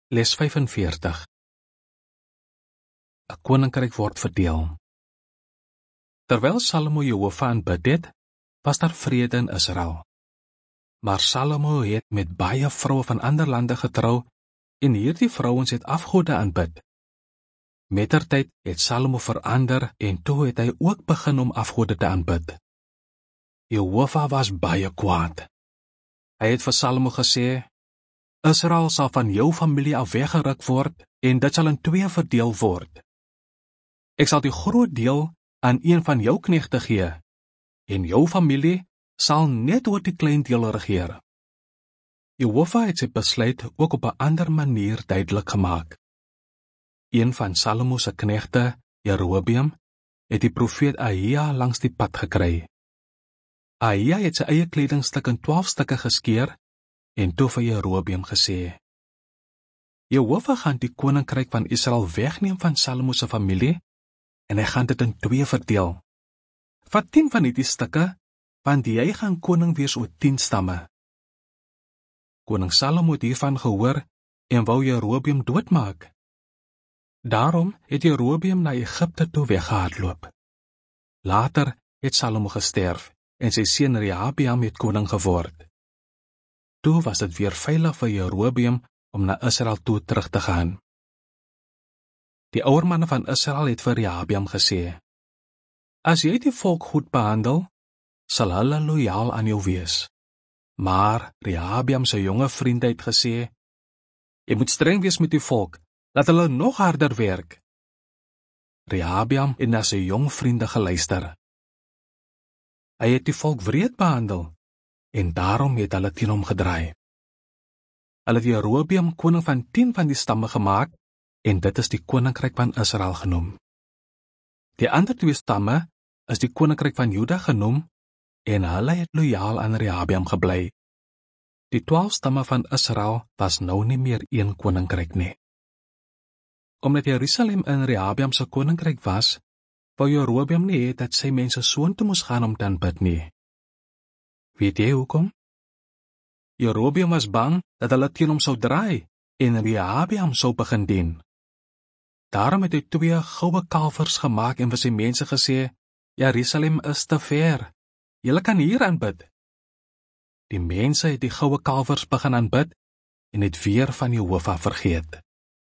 Les 45. 'n Koninkryk word verdeel. Terwyl Salomo Jehova aanbid het, was daar vrede in Israel. Maar Salomo het met baie vroue van ander lande getrou en hierdie vrouens het afgode aanbid. Mettertyd het Salomo verander en toe het hy ook begin om afgode te aanbid. Jehova was baie kwaad. Hy het vir Salomo gesê: Israel sal van jou familie af weggeruk word en dit sal in 2 verdeel word. Ek sal die groot deel aan een van jou knegte gee en jou familie sal net oor die klein deel regeer. Jehova het sy besluit ook op 'n ander manier duidelik gemaak. Een van Salomo se knegte, Jerobeam, het die profeet Ahia langs die pad gekry. Ahia het sy eie kledingstuk in 12 stukke geskeur en toe vir Jerobeam gesê: Jehova gaan die koninkryk van Israel wegneem van Salomo se familie en hy gaan dit in 2 verdeel. Vat 10 van hierdie stukke, want jy gaan koning wees oor 10 stamme. Koning Salomo het hiervan gehoor en wou Jerobeam doodmaak. Daarom het Jerobeam na Egipte toe weggehardloop. Later het Salomo gesterf en sy seun Rehabeam het koning geword. Toe was dit weer veilig vir Jerobeam om na Israel toe terug te gaan. Die ouer manne van Israel het vir Rehabeam gesê: As jy die volk goed behandel, sal hulle loyaal aan jou wees. Maar Rehabeam se jonge vriende het gesê: Jy moet streng wees met die volk, laat hulle nog harder werk. Rehabeam het na sy jong vriende geluister. Hy het die volk wreed behandel en daarom het hulle teen hom gedraai. Hulle het Jerobeam koning van 10 van die stamme gemaak en dit is die koninkryk van Israel genoem. Die ander 2 stamme is die koninkryk van Juda genoem en hulle het loyaal aan Rehabeam gebly. Die 12 stamme van Israel was nou nie meer een koninkryk nie. Omdat Jerusalem in Rehabeam se koninkryk was, wou Jerobeam nie hê dat sy mense soontoe moes gaan om te aanbid nie. Weet jy hoekom? Jerobeam was bang dat hulle teen hom sou draai en Rehabeam sou begin dien. Daarom het hy 2 goue kalvers gemaak en vir sy mense gesê: Jerusalem is te ver. Julle kan hier aanbid. Die mense het die goue kalvers begin aanbid en het weer van Jehova vergeet.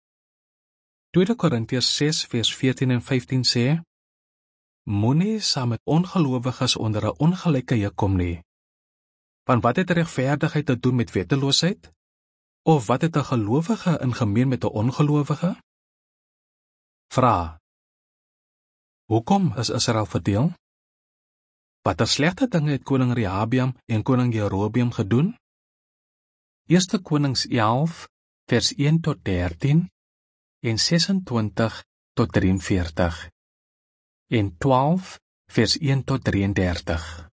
2 Korintiërs 6 vers 14 en 15 sê: Moenie saam met ongelowiges onder 'n ongelyke juk kom nie. Want wat het regverdigheid te doen met wetteloosheid? Of wat het 'n gelowige in gemeen met 'n ongelowige? Vra: Hoekom is Israel verdeel? Watter slegte dinge het koning Rehabeam en koning Jerobeam gedoen? 1 Konings 11 vers 1 tot 13 en 26 tot 43 en 12 vers 1 tot 33.